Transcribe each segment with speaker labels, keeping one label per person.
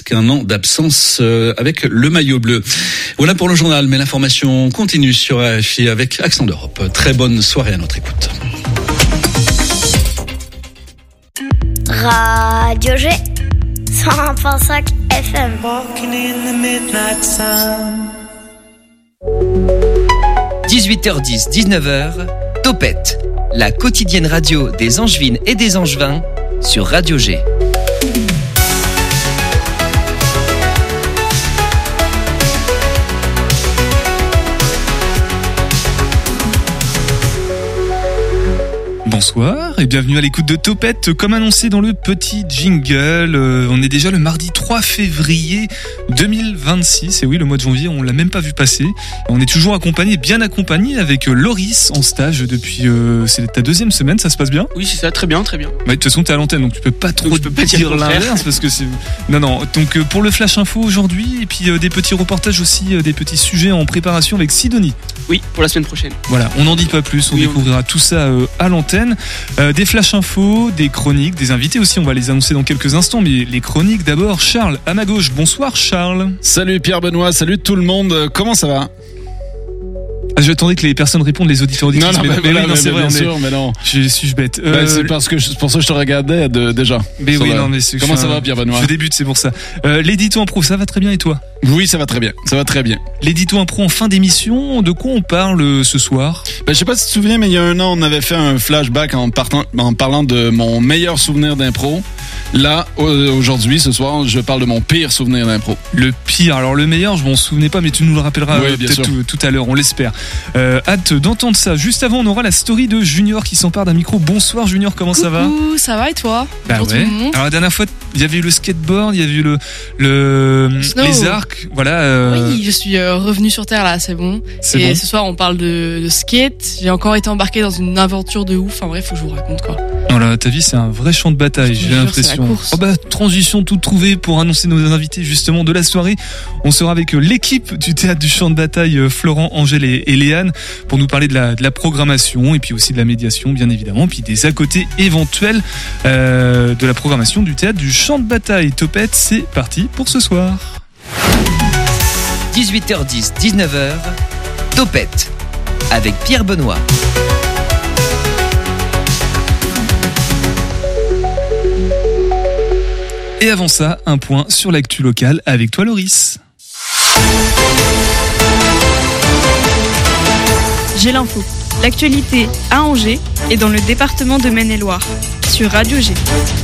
Speaker 1: presque un an d'absence avec le maillot bleu. Voilà pour le journal, mais l'information continue sur RFI avec Accent d'Europe. Très bonne soirée à notre écoute.
Speaker 2: Radio G 101.5 FM.
Speaker 3: 18h10, 19h, Topette, la quotidienne radio des Angevines et des Angevins sur Radio G.
Speaker 4: Bonsoir et bienvenue à l'écoute de Topette. Comme annoncé dans le petit jingle, on est déjà le mardi 3 février 2026. Et oui, le mois de janvier, on l'a même pas vu passer. On est toujours bien accompagné avec Loris en stage depuis c'est ta deuxième semaine, ça se passe bien ?
Speaker 5: Oui, c'est ça, très bien, très bien.
Speaker 4: Ouais, de toute façon, t'es à l'antenne, donc tu peux pas trop dire l'inverse parce que c'est... Non. Donc pour le Flash Info aujourd'hui, et puis des petits reportages aussi, des petits sujets en préparation avec Sidonie.
Speaker 5: Oui, pour la semaine prochaine.
Speaker 4: Voilà, on n'en dit pas plus, on découvrira tout ça à l'antenne. Des Flash Info, des chroniques, des invités aussi, on va les annoncer dans quelques instants, mais les chroniques d'abord. Charles, à ma gauche, bonsoir Charles.
Speaker 6: Salut Pierre-Benoît, salut tout le monde, comment ça va ?
Speaker 4: J'attendais que les personnes répondent, les auditeurs auditrices.
Speaker 6: Non, c'est vrai, bien sûr, mais non.
Speaker 4: Suis-je bête.
Speaker 6: C'est parce que pour ça que je te regardais déjà.
Speaker 4: Mais oui, non, mais c'est...
Speaker 6: Comment ça va, Pierre-Benoît ?
Speaker 4: Je débute, c'est pour ça. L'édito impro, ça va très bien et toi ?
Speaker 6: Oui, ça va très bien.
Speaker 4: L'édito impro en fin d'émission, de quoi on parle ce soir ?
Speaker 6: Je sais pas si tu te souviens, mais il y a un an, on avait fait un flashback en parlant de mon meilleur souvenir d'impro. Là, aujourd'hui, ce soir, je parle de mon pire souvenir d'impro.
Speaker 4: Le pire, alors le meilleur, je m'en souvenais pas, mais tu nous le rappelleras peut-être tout à l'heure, on l'espère. Hâte d'entendre ça. Juste avant, on aura la story de Junior qui s'empare d'un micro. Bonsoir Junior, comment ça va ?
Speaker 7: Coucou, ça va et toi ?
Speaker 4: Bonjour tout le monde. Alors la dernière fois, il y avait eu le skateboard, il y avait eu les arcs, voilà.
Speaker 7: Oui, je suis revenu sur Terre là, c'est bon.
Speaker 4: C'est
Speaker 7: et
Speaker 4: bon.
Speaker 7: ce soir, on parle de skate. J'ai encore été embarqué dans une aventure de ouf. Enfin bref, faut que je vous raconte quoi.
Speaker 4: Voilà, ta vie c'est un vrai champ de bataille, j'ai l'impression. Transition toute trouvée pour annoncer nos invités justement de la soirée. On sera avec l'équipe du théâtre du champ de bataille, Florent, Angèle et Léane, pour nous parler de la programmation et puis aussi de la médiation bien évidemment, puis des à côté éventuels de la programmation du théâtre du champ de bataille. Topette, c'est parti pour ce soir.
Speaker 3: 18h10, 19h, Topette avec Pierre Benoît.
Speaker 4: Et avant ça, un point sur l'actu locale avec toi Loris.
Speaker 8: J'ai l'info. L'actualité à Angers et dans le département de Maine-et-Loire sur Radio G.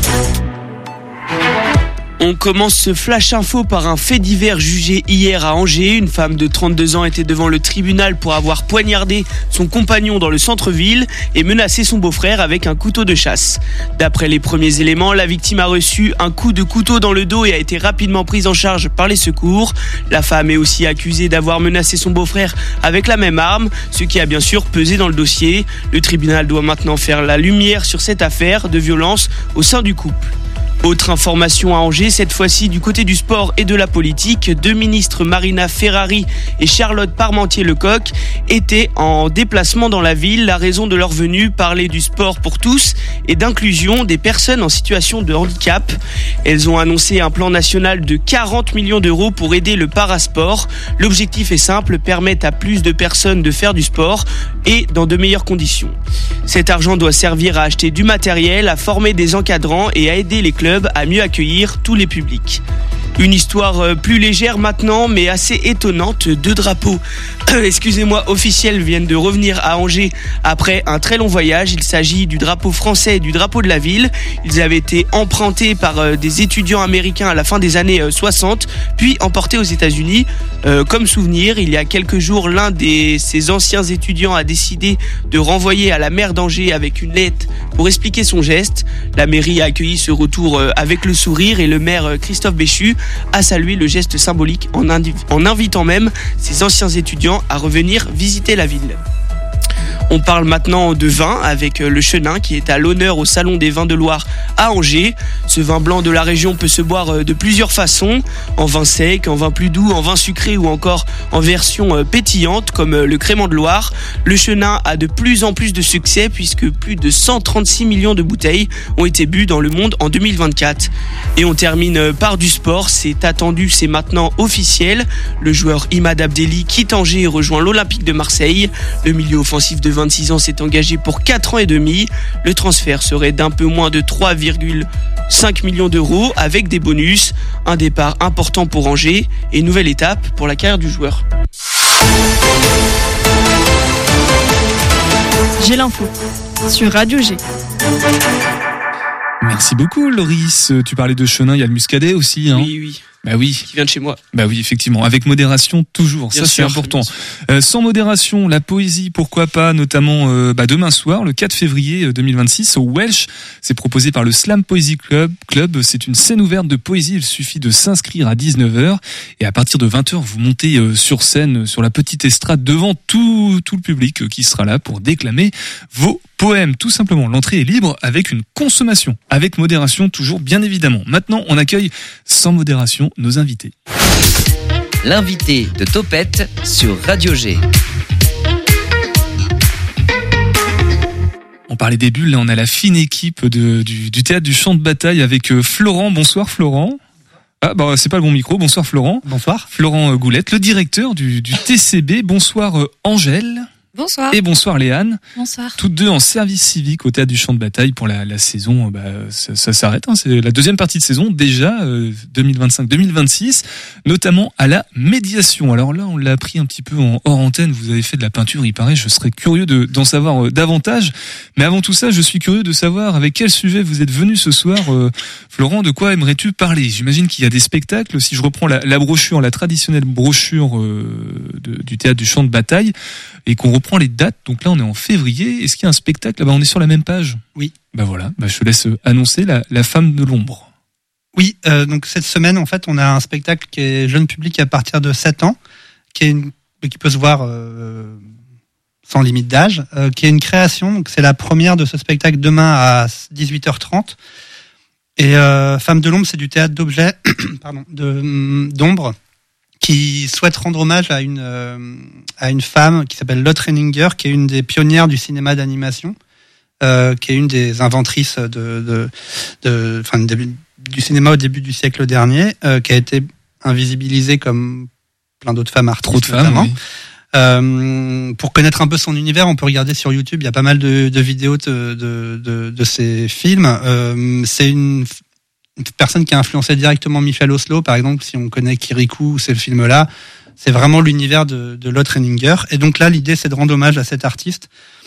Speaker 5: On commence ce flash info par un fait divers jugé hier à Angers. Une femme de 32 ans était devant le tribunal pour avoir poignardé son compagnon dans le centre-ville et menacé son beau-frère avec un couteau de chasse. D'après les premiers éléments, la victime a reçu un coup de couteau dans le dos et a été rapidement prise en charge par les secours. La femme est aussi accusée d'avoir menacé son beau-frère avec la même arme, ce qui a bien sûr pesé dans le dossier. Le tribunal doit maintenant faire la lumière sur cette affaire de violence au sein du couple. Autre information à Angers, cette fois-ci du côté du sport et de la politique. Deux ministres, Marina Ferrari et Charlotte Parmentier-Lecocq, étaient en déplacement dans la ville. La raison de leur venue, parler du sport pour tous et d'inclusion des personnes en situation de handicap. Elles ont annoncé un plan national de 40 millions d'euros pour aider le parasport. L'objectif est simple, permettre à plus de personnes de faire du sport et dans de meilleures conditions. Cet argent doit servir à acheter du matériel, à former des encadrants et à aider les clubs à mieux accueillir tous les publics. Une histoire plus légère maintenant, mais assez étonnante. Deux drapeaux officiels viennent de revenir à Angers après un très long voyage. Il s'agit du drapeau français et du drapeau de la ville. Ils avaient été empruntés par des étudiants américains à la fin des années 60, puis emportés aux États-Unis. Comme souvenir, il y a quelques jours, l'un de ces anciens étudiants a décidé de renvoyer à la maire d'Angers avec une lettre pour expliquer son geste. La mairie a accueilli ce retour avec le sourire et le maire Christophe Béchu a salué le geste symbolique en invitant même ses anciens étudiants à revenir visiter la ville. On parle maintenant de vin avec le Chenin qui est à l'honneur au Salon des vins de Loire à Angers. Ce vin blanc de la région peut se boire de plusieurs façons, en vin sec, en vin plus doux, en vin sucré ou encore en version pétillante comme le Crémant de Loire. Le Chenin a de plus en plus de succès puisque plus de 136 millions de bouteilles ont été bues dans le monde en 2024. Et on termine par du sport, c'est attendu, c'est maintenant officiel. Le joueur Imad Abdelli quitte Angers et rejoint l'Olympique de Marseille. Le milieu offensif de 26 ans s'est engagé pour 4 ans et demi. Le transfert serait d'un peu moins de 3,5 millions d'euros avec des bonus. Un départ important pour Angers et une nouvelle étape pour la carrière du joueur.
Speaker 8: J'ai l'info sur Radio G.
Speaker 4: Merci beaucoup, Loris. Tu parlais de Chenin, il y a le Muscadet aussi. Hein.
Speaker 5: Oui.
Speaker 4: Bah oui.
Speaker 5: Qui vient de chez moi.
Speaker 4: Bah oui, effectivement. Avec modération, toujours. Bien ça, sûr, c'est important. Sans modération, la poésie, pourquoi pas, notamment demain soir, le 4 février 2026, au Welsh. C'est proposé par le Slam Poesy Club. C'est une scène ouverte de poésie. Il suffit de s'inscrire à 19h. Et à partir de 20h, vous montez sur scène, sur la petite estrade, devant tout le public qui sera là pour déclamer vos poèmes. Tout simplement, l'entrée est libre avec une consommation. Avec modération, toujours, bien évidemment. Maintenant, on accueille sans modération nos invités.
Speaker 3: L'invité de Topette sur Radio G.
Speaker 4: On parlait des bulles, là on a la fine équipe du théâtre du Champ de Bataille avec Florent. Bonsoir Florent. Ah bah c'est pas le bon micro. Bonsoir Florent.
Speaker 9: Bonsoir.
Speaker 4: Florent Goulette, le directeur du TCB. Bonsoir Angèle.
Speaker 7: Bonsoir.
Speaker 4: Et bonsoir Léane.
Speaker 7: Bonsoir.
Speaker 4: Toutes deux en service civique au théâtre du Champ de Bataille pour la saison. Ça s'arrête. Hein, c'est la deuxième partie de saison déjà 2025-2026, notamment à la médiation. Alors là, on l'a appris un petit peu en hors antenne. Vous avez fait de la peinture, il paraît. Je serais curieux d'en savoir davantage. Mais avant tout ça, je suis curieux de savoir avec quel sujet vous êtes venu ce soir, Florent. De quoi aimerais-tu parler? J'imagine qu'il y a des spectacles. Si je reprends la brochure, la traditionnelle brochure du théâtre du Champ de Bataille, et qu'on reprend les dates, donc là on est en février, est-ce qu'il y a un spectacle? On est sur la même page?
Speaker 9: Oui.
Speaker 4: Voilà, je te laisse annoncer la femme de l'ombre.
Speaker 9: Oui, donc cette semaine en fait on a un spectacle qui est jeune public à partir de 7 ans, qui peut se voir sans limite d'âge, qui est une création, donc c'est la première de ce spectacle demain à 18h30. Et Femme de l'ombre, c'est du théâtre d'objets, d'ombre, qui souhaite rendre hommage à une femme qui s'appelle Lotte Renninger, qui est une des pionnières du cinéma d'animation, qui est une des inventrices du cinéma au début du siècle dernier, qui a été invisibilisée comme plein d'autres femmes artistes.
Speaker 4: Trop de femmes, notamment.
Speaker 9: Oui. Pour connaître un peu son univers, on peut regarder sur YouTube, il y a pas mal de vidéos de ses films. C'est une personne qui a influencé directement Michel Oslo, par exemple, si on connaît Kirikou, c'est le film-là. C'est vraiment l'univers de Lotte Renninger. Et donc là, l'idée, c'est de rendre hommage à cet artiste.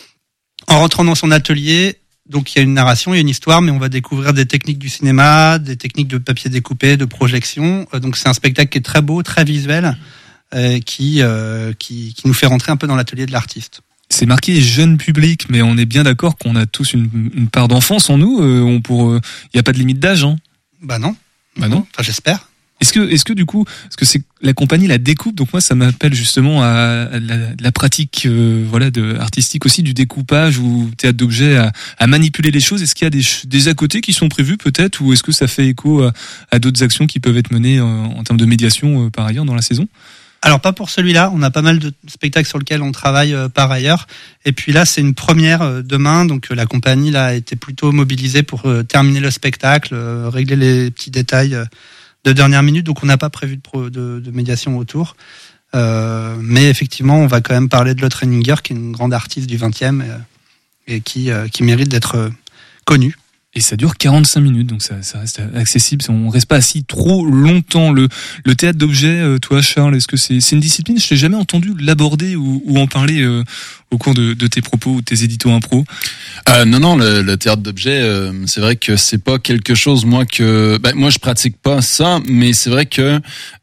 Speaker 9: En rentrant dans son atelier, donc il y a une narration, il y a une histoire, mais on va découvrir des techniques du cinéma, des techniques de papier découpé, de projection. Donc c'est un spectacle qui est très beau, très visuel, qui nous fait rentrer un peu dans l'atelier de l'artiste.
Speaker 4: C'est marqué jeune public, mais on est bien d'accord qu'on a tous une part d'enfance en nous. Il n'y a pas de limite d'âge, hein?
Speaker 9: Non. Enfin, j'espère.
Speaker 4: Est-ce que du coup, parce que c'est la compagnie la découpe, donc moi ça m'appelle justement à la pratique artistique aussi, du découpage ou théâtre d'objets, à manipuler les choses. Est-ce qu'il y a des à côté qui sont prévus peut-être, ou est-ce que ça fait écho à d'autres actions qui peuvent être menées en termes de médiation par ailleurs dans la saison?
Speaker 9: Alors pas pour celui-là, on a pas mal de spectacles sur lesquels on travaille par ailleurs. Et puis là, c'est une première demain, donc la compagnie là a été plutôt mobilisée pour terminer le spectacle, régler les petits détails de dernière minute. Donc on n'a pas prévu de médiation autour. Mais effectivement, on va quand même parler de Lotte Renninger, qui est une grande artiste du 20e et qui mérite d'être connue.
Speaker 4: Et ça dure 45 minutes, donc ça reste accessible. On reste pas assis trop longtemps. Le théâtre d'objets, toi Charles, est-ce que c'est une discipline? Je t'ai jamais entendu l'aborder ou en parler au cours de tes propos ou de tes éditos impro.
Speaker 6: Non, le théâtre d'objets, c'est vrai que c'est pas quelque chose moi je pratique pas ça, mais c'est vrai que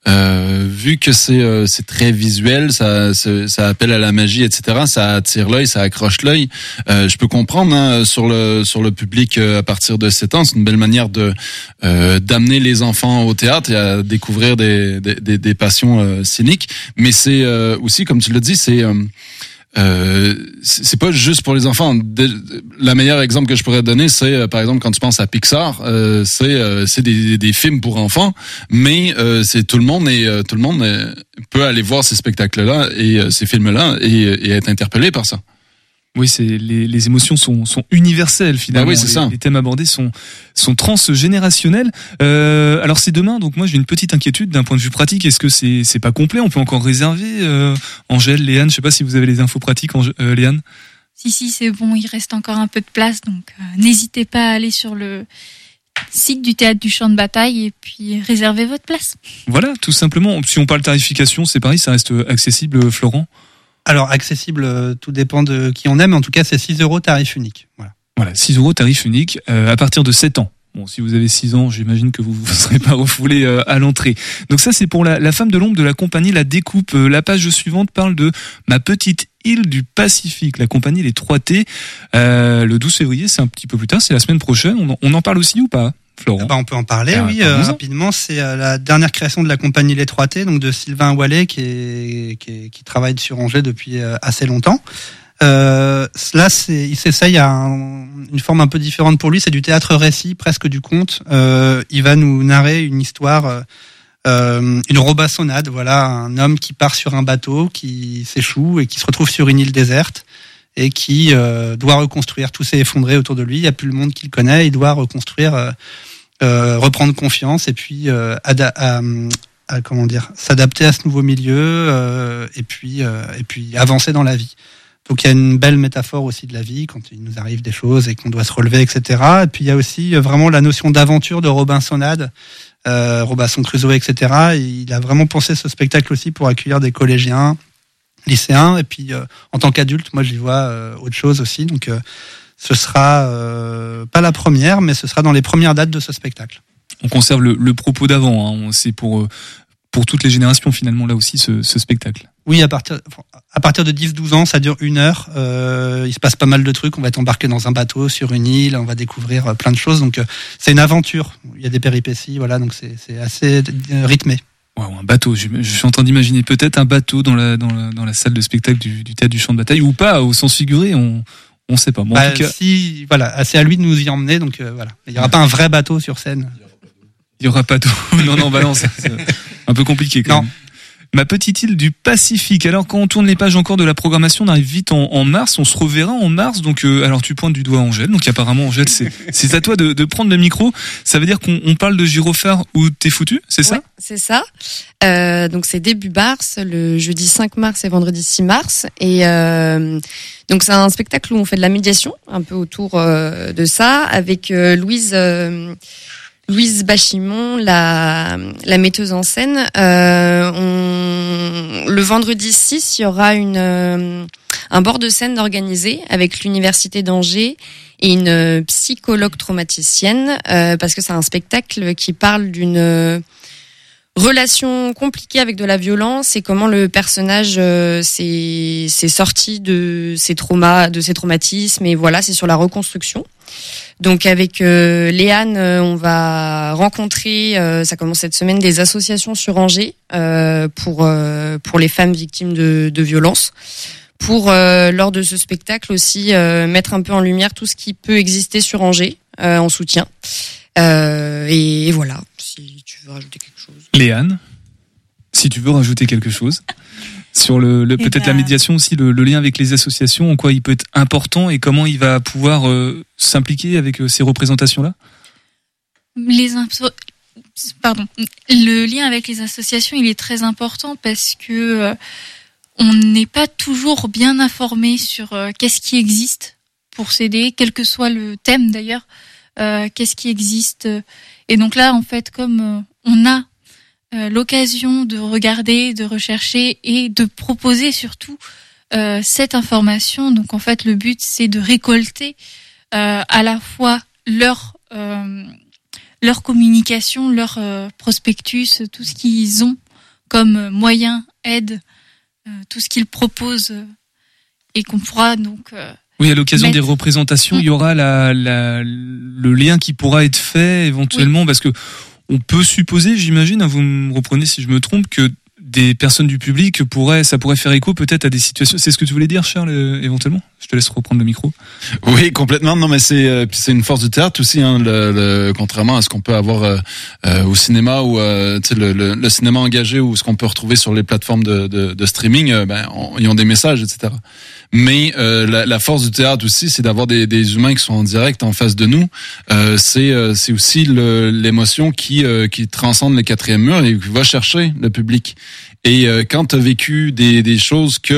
Speaker 6: vu que c'est très visuel, ça appelle à la magie, etc. Ça attire l'œil, ça accroche l'œil. Je peux comprendre sur le public à partir de 7 ans, c'est une belle manière de d'amener les enfants au théâtre et à découvrir des passions scéniques. Mais c'est aussi, comme tu l'as dit, c'est pas juste pour les enfants. La meilleure exemple que je pourrais donner, c'est par exemple quand tu penses à Pixar, c'est des films pour enfants, mais c'est tout le monde peut aller voir ces spectacles-là et ces films-là et être interpellé par ça.
Speaker 4: Oui, les émotions sont universelles finalement.
Speaker 6: Oui, c'est ça.
Speaker 4: Les thèmes abordés sont transgénérationnels. Alors c'est demain, donc moi j'ai une petite inquiétude d'un point de vue pratique. Est-ce que c'est pas complet? On peut encore réserver. Angèle, Léane, je sais pas si vous avez les infos pratiques. Léane.
Speaker 10: Si, c'est bon. Il reste encore un peu de place, donc n'hésitez pas à aller sur le site du théâtre du Champ de Bataille et puis réserver votre place.
Speaker 4: Voilà, tout simplement. Si on parle tarification, c'est pareil, ça reste accessible, Florent.
Speaker 9: Alors, accessible, tout dépend de qui on aime. En tout cas, c'est 6 € tarif unique.
Speaker 4: Voilà, 6 € tarif unique à partir de 7 ans. Bon, si vous avez 6 ans, j'imagine que vous ne serez pas refoulé à l'entrée. Donc ça, c'est pour la femme de l'ombre de la compagnie La Découpe. La page suivante parle de Ma petite île du Pacifique, la compagnie Les 3T. Le 12 février, c'est un petit peu plus tard, c'est la semaine prochaine. On en parle aussi ou pas, Florent?
Speaker 9: On peut en parler, rapidement. C'est la dernière création de la compagnie Les 3T, donc de Sylvain Wallet, qui travaille sur Angers depuis assez longtemps. Là, il s'essaye à une forme un peu différente pour lui. C'est du théâtre-récit, presque du conte. Il va nous narrer une histoire, une robassonade. Voilà, un homme qui part sur un bateau, qui s'échoue et qui se retrouve sur une île déserte et qui doit reconstruire. Tout s'est effondré autour de lui. Il n'y a plus le monde qu'il connaît. Il doit reconstruire, reprendre confiance et puis s'adapter à ce nouveau milieu et puis avancer dans la vie. Donc il y a une belle métaphore aussi de la vie quand il nous arrive des choses et qu'on doit se relever, etc. Et puis il y a aussi vraiment la notion d'aventure, de Robinsonade, Robinson Crusoe, etc. Et il a vraiment pensé ce spectacle aussi pour accueillir des collégiens, lycéens. Et puis en tant qu'adulte, moi j'y vois autre chose aussi. Donc ce sera pas la première, mais ce sera dans les premières dates de ce spectacle.
Speaker 4: On conserve le propos d'avant. Hein. C'est pour toutes les générations finalement là aussi ce spectacle.
Speaker 9: Oui, à partir de 10-12 ans, ça dure 1 heure. Il se passe pas mal de trucs. On va être embarqué dans un bateau sur une île. On va découvrir plein de choses. Donc c'est une aventure. Il y a des péripéties. Voilà, donc c'est assez rythmé.
Speaker 4: Wow, un bateau. Je suis en train d'imaginer peut-être un bateau dans la salle de spectacle du théâtre du Champ de Bataille ou pas au sens figuré. On sait pas. Bon, en tout cas,
Speaker 9: c'est à lui de nous y emmener. Donc voilà, il y aura pas un vrai bateau sur scène.
Speaker 4: Il y aura pas d'eau. non, balance. C'est un peu compliqué quand même. Ma petite île du Pacifique. Alors quand on tourne les pages encore de la programmation, on arrive vite en mars. On se reverra en mars. Donc alors tu pointes du doigt Angèle. Donc apparemment Angèle, c'est à toi de prendre le micro. Ça veut dire qu'on parle de Gyrophare où t'es foutu, c'est ça?
Speaker 11: Ouais, c'est ça. Donc c'est début mars, le jeudi 5 mars et vendredi 6 mars. Et donc c'est un spectacle où on fait de la médiation, un peu autour de ça, avec Louise Bachimon, la metteuse en scène. Le vendredi 6, il y aura un bord de scène organisé avec l'Université d'Angers et une psychologue traumaticienne, parce que c'est un spectacle qui parle d'une relation compliquée avec de la violence et comment le personnage s'est sorti de ses traumatismes, et voilà, c'est sur la reconstruction. Donc avec Léane, on va rencontrer, ça commence cette semaine, des associations sur Angers pour les femmes victimes de violences, pour lors de ce spectacle aussi mettre un peu en lumière tout ce qui peut exister sur Angers en soutien. Et voilà, si tu veux rajouter quelque chose.
Speaker 4: Léane, si tu veux rajouter quelque chose sur peut-être la médiation aussi, le lien avec les associations, en quoi il peut être important et comment il va pouvoir s'impliquer avec ces représentations-là.
Speaker 10: Le lien avec les associations, il est très important parce que on n'est pas toujours bien informé sur qu'est-ce qui existe pour s'aider, quel que soit le thème d'ailleurs. Qu'est-ce qui existe, et donc là en fait comme on a l'occasion de regarder, de rechercher et de proposer surtout cette information, donc en fait le but c'est de récolter à la fois leur communication, leur prospectus, tout ce qu'ils ont comme moyen, aide, tout ce qu'ils proposent, et qu'on pourra donc
Speaker 4: oui, à l'occasion des représentations, il y aura le lien qui pourra être fait éventuellement, parce que on peut supposer, j'imagine, vous me reprenez si je me trompe, que des personnes du public ça pourrait faire écho peut-être à des situations. C'est ce que tu voulais dire, Charles, éventuellement? Je te laisse reprendre le micro.
Speaker 6: Oui, complètement. Non, mais c'est une force du théâtre aussi, hein, contrairement à ce qu'on peut avoir au cinéma ou le cinéma engagé ou ce qu'on peut retrouver sur les plateformes de streaming. Ils ont des messages, etc. Mais la force du théâtre aussi, c'est d'avoir des humains qui sont en direct en face de nous. C'est aussi l'émotion qui transcende les quatrièmes murs et qui va chercher le public. Et quand tu as vécu des choses que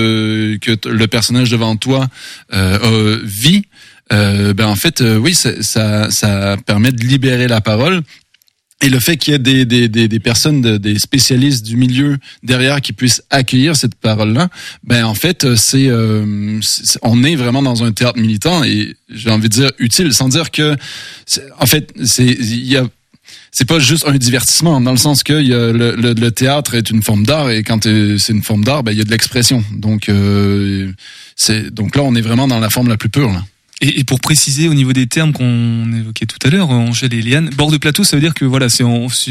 Speaker 6: le personnage devant toi vit, en fait, oui, ça permet de libérer la parole. Et le fait qu'il y ait des personnes, des spécialistes du milieu derrière qui puissent accueillir cette parole-là, en fait, on est vraiment dans un théâtre militant et j'ai envie de dire utile, sans dire que, en fait, c'est pas juste un divertissement, dans le sens que le théâtre est une forme d'art et quand c'est une forme d'art, il y a de l'expression. Donc là, on est vraiment dans la forme la plus pure, là.
Speaker 4: Et pour préciser au niveau des termes qu'on évoquait tout à l'heure, Angèle et Léane, bord de plateau, ça veut dire que voilà, c'est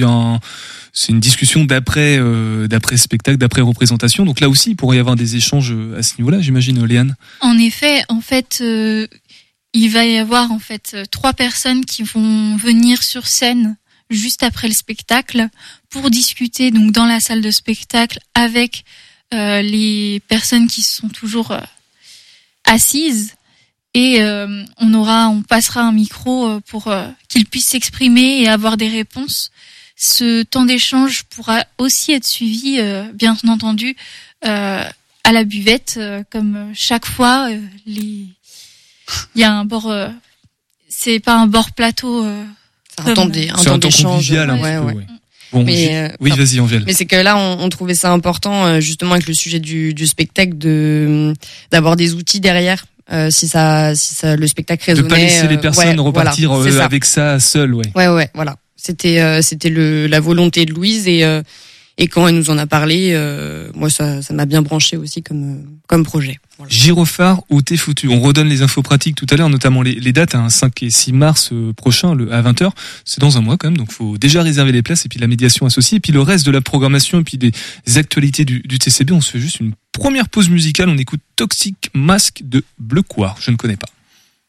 Speaker 4: une discussion d'après spectacle, d'après représentation. Donc là aussi, il pourrait y avoir des échanges à ce niveau-là, j'imagine, Léane.
Speaker 10: En effet, il va y avoir 3 personnes qui vont venir sur scène juste après le spectacle pour discuter donc dans la salle de spectacle avec les personnes qui sont toujours assises. Et on passera un micro pour qu'ils puissent s'exprimer et avoir des réponses. Ce temps d'échange pourra aussi être suivi, bien entendu, à la buvette, comme chaque fois. Il y a un bord, c'est pas un bord plateau.
Speaker 11: C'est un temps d'échange. Ouais.
Speaker 4: Bon, oui, vas-y, Angèle.
Speaker 11: Mais c'est que là, on trouvait ça important, justement, avec le sujet du spectacle, d'avoir des outils derrière. Si ça le spectacle résonnait,
Speaker 4: de pas laisser les personnes repartir avec ça seules, ouais.
Speaker 11: Ouais, voilà. C'était la volonté de Louise et quand elle nous en a parlé, moi ça m'a bien branché aussi comme projet. Voilà.
Speaker 4: Gyrophare ou T'es foutu. On redonne les infos pratiques tout à l'heure, notamment les dates, 5 et 6 mars prochain à 20h. C'est dans un mois quand même, donc faut déjà réserver les places et puis la médiation associée et puis le reste de la programmation et puis des actualités du TCB. On se fait juste une première pause musicale. On écoute Toxic Mask de Bleu Coir. Je ne connais pas.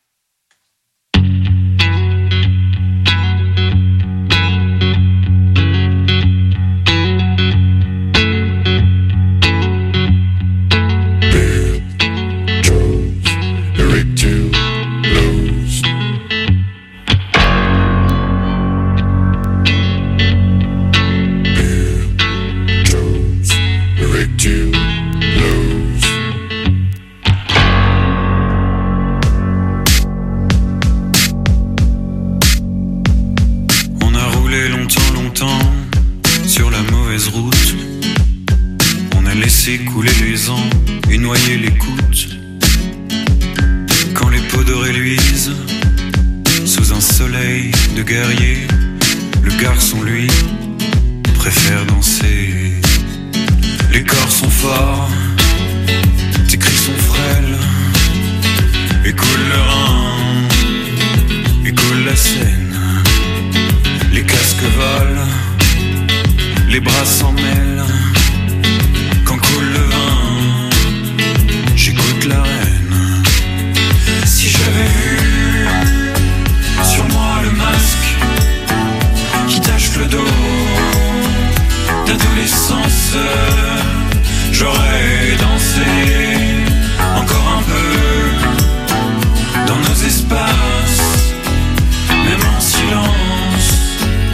Speaker 12: Sur la mauvaise route, on a laissé couler les ans et noyer l'écoute. Quand les peaux dorées luisent sous un soleil de guerrier, le garçon lui préfère danser. Les corps sont forts, tes cris sont frêles, et coule le Rhin, et coule la Seine. Les casques volent, les bras s'en mêlent. Quand coule le vin, j'écoute la reine. Si j'avais vu sur moi le masque qui tache le dos d'adolescence, j'aurais dansé encore un peu dans nos espaces, même en silence.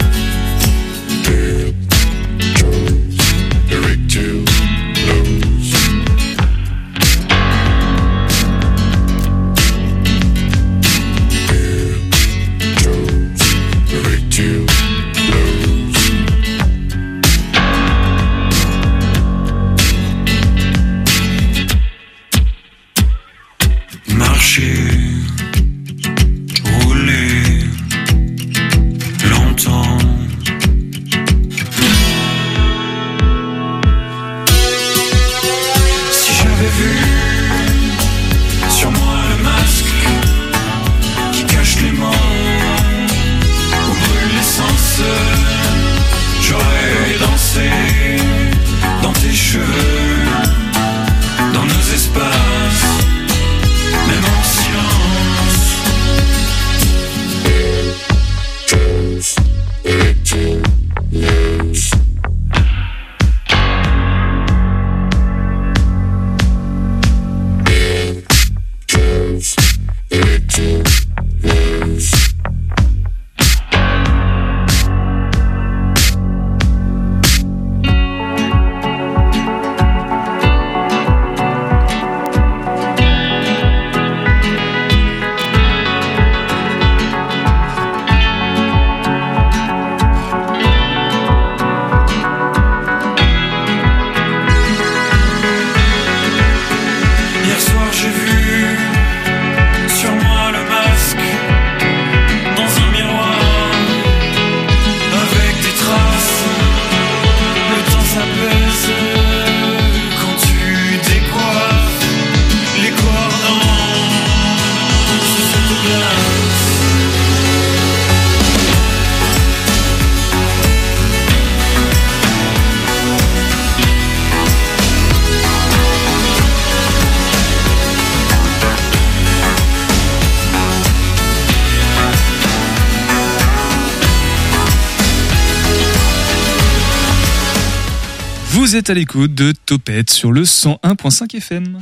Speaker 12: Eric to Rose.
Speaker 4: Vous êtes à l'écoute de Topette sur le 101.5 FM.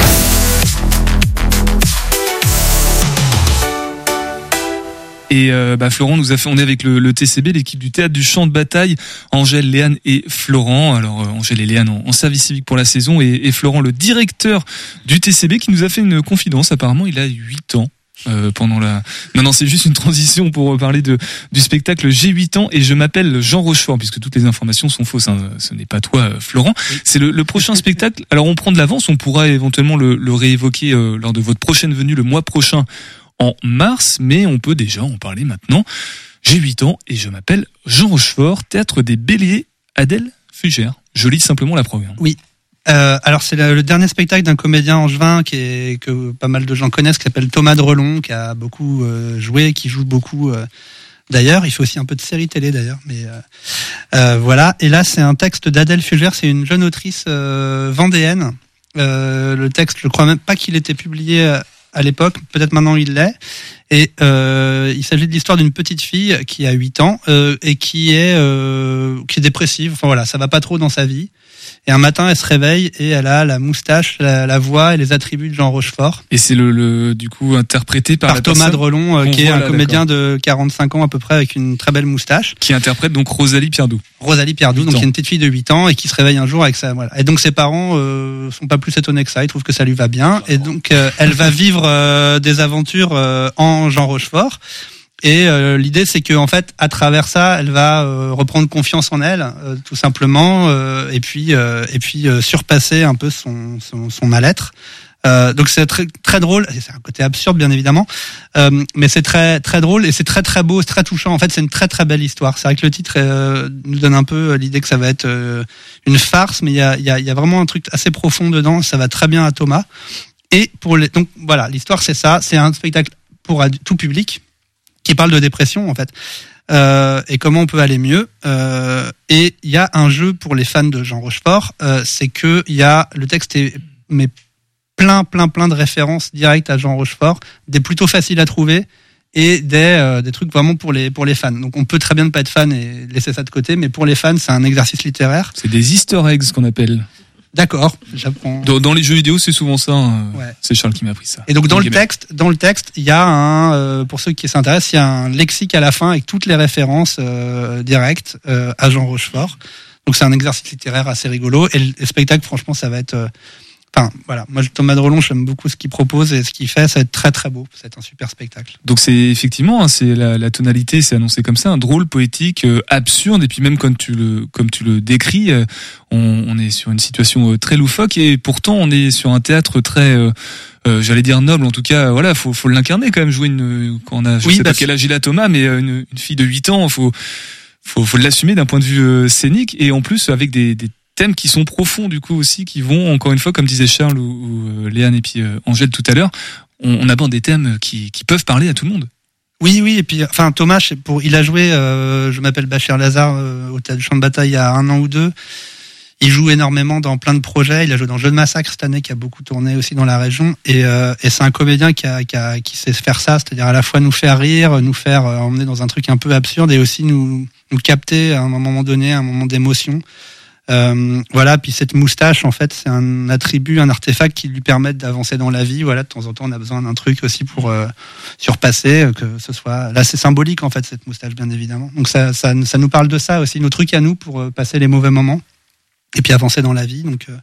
Speaker 4: Et Florent nous a fait, on est avec le TCB, l'équipe du théâtre du champ de bataille, Angèle, Léane et Florent. Alors Angèle et Léane en service civique pour la saison et Florent, le directeur du TCB, qui nous a fait une confidence. Apparemment, il a 8 ans. Pendant la... Non, c'est juste une transition pour parler du spectacle. J'ai 8 ans et je m'appelle Jean Rochefort, puisque toutes les informations sont fausses, hein. Ce n'est pas toi, Florent. Oui. C'est le prochain spectacle. Alors on prend de l'avance, on pourra éventuellement le réévoquer lors de votre prochaine venue le mois prochain en mars, mais on peut déjà en parler maintenant. J'ai 8 ans et je m'appelle Jean Rochefort, théâtre des Béliers, Adèle Fugère. Je lis simplement la programme.
Speaker 9: Oui. Alors c'est le dernier spectacle d'un comédien angevin que pas mal de gens connaissent, qui s'appelle Thomas Drelon, qui a beaucoup joué, qui joue beaucoup d'ailleurs. Il fait aussi un peu de série télé d'ailleurs, mais voilà. Et là c'est un texte d'Adèle Fugère, c'est une jeune autrice vendéenne. Le texte, je crois même pas qu'il était publié à l'époque, peut-être maintenant il l'est. Et il s'agit de l'histoire d'une petite fille qui a 8 ans et qui est dépressive. Enfin voilà, ça va pas trop dans sa vie. Et un matin, elle se réveille et elle a la moustache, la voix et les attributs de Jean Rochefort.
Speaker 4: Et c'est du coup interprété par
Speaker 9: Thomas Drelon, qui est un comédien de 45 ans à peu près, avec une très belle moustache.
Speaker 4: Qui interprète donc Rosalie Pierdou.
Speaker 9: Rosalie Pierdou, donc qui est une petite fille de 8 ans et qui se réveille un jour avec ça. Voilà. Et donc ses parents sont pas plus étonnés que ça, ils trouvent que ça lui va bien. Et donc elle va vivre des aventures en Jean Rochefort. Et l'idée, c'est que en fait, à travers ça, elle va reprendre confiance en elle, tout simplement, et puis surpasser un peu son mal-être. Donc c'est très très drôle. C'est un côté absurde, bien évidemment, mais c'est très très drôle et c'est très très beau, c'est très touchant. En fait, c'est une très très belle histoire. C'est vrai que le titre nous donne un peu l'idée que ça va être une farce, mais il y a vraiment un truc assez profond dedans. Ça va très bien à Thomas. Et donc voilà, l'histoire c'est ça. C'est un spectacle pour tout public, qui parle de dépression en fait, et comment on peut aller mieux. Et il y a un jeu pour les fans de Jean Rochefort, c'est que le texte est plein de références directes à Jean Rochefort, des plutôt faciles à trouver et des trucs vraiment pour les fans. Donc on peut très bien ne pas être fan et laisser ça de côté, mais pour les fans c'est un exercice littéraire.
Speaker 4: C'est des Easter eggs qu'on appelle.
Speaker 9: D'accord, j'apprends.
Speaker 4: Dans les jeux vidéo, c'est souvent ça. Ouais. C'est Charles qui m'a appris ça.
Speaker 9: Et donc dans le texte, il y a pour ceux qui s'intéressent, il y a un lexique à la fin avec toutes les références directes à Jean Rochefort. Donc c'est un exercice littéraire assez rigolo. Et le spectacle, franchement, ça va être. Enfin voilà, moi Thomas Drelon, j'aime beaucoup ce qu'il propose et ce qu'il fait, ça va être très très beau, ça va être un super spectacle.
Speaker 4: Donc c'est effectivement, c'est la tonalité, c'est annoncé comme ça, un drôle, poétique, absurde, et puis même comme tu le décris, on est sur une situation très loufoque et pourtant on est sur un théâtre très j'allais dire noble, en tout cas voilà, faut l'incarner quand même, jouer quand on a je sais pas quel âge il a Thomas, mais une fille de 8 ans, faut l'assumer d'un point de vue scénique et en plus avec des thèmes qui sont profonds du coup aussi, qui vont encore une fois, comme disait Charles ou Léane et puis Angèle tout à l'heure, on aborde des thèmes qui peuvent parler à tout le monde.
Speaker 9: Oui, et puis enfin Thomas, il a joué, je m'appelle Bachir Lazare au Théâtre du Champ de Bataille il y a 1 an ou 2. Il joue énormément dans plein de projets. Il a joué dans Jeu de massacre cette année, qui a beaucoup tourné aussi dans la région. Et c'est un comédien qui sait faire ça, c'est-à-dire à la fois nous faire rire, nous faire emmener dans un truc un peu absurde et aussi nous capter à un moment donné, un moment d'émotion. Voilà, puis cette moustache en fait c'est un attribut, un artefact qui lui permet d'avancer dans la vie. Voilà, de temps en temps on a besoin d'un truc aussi pour surpasser, que ce soit là c'est symbolique en fait cette moustache bien évidemment. Donc ça nous parle de ça aussi, nos trucs à nous pour passer les mauvais moments et puis avancer dans la vie. Donc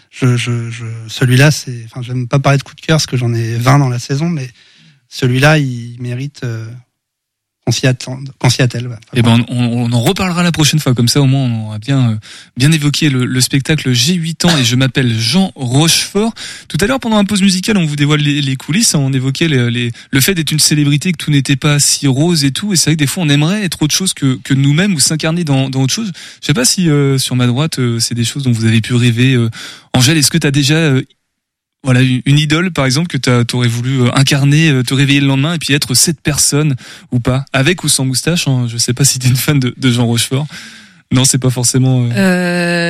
Speaker 9: celui-là c'est, enfin j'aime pas parler de coup de cœur parce que j'en ai 20 dans la saison, mais celui-là il mérite qu'on s'y attelle. Ouais.
Speaker 4: Et ben on en reparlera la prochaine fois, comme ça au moins on aura bien évoqué le spectacle J'ai 8 ans et je m'appelle Jean Rochefort. Tout à l'heure pendant la pause musicale on vous dévoile les coulisses, on évoquait le fait d'être une célébrité, que tout n'était pas si rose et tout, et c'est vrai que des fois on aimerait être autre chose que nous-mêmes ou s'incarner dans autre chose. Je sais pas si sur ma droite c'est des choses dont vous avez pu rêver. Angèle, est-ce que tu as déjà voilà, une idole, par exemple, que t'aurais voulu incarner, te réveiller le lendemain et puis être cette personne ou pas, avec ou sans moustache, hein. Je sais pas si t'es une fan de Jean Rochefort. Non, c'est pas forcément.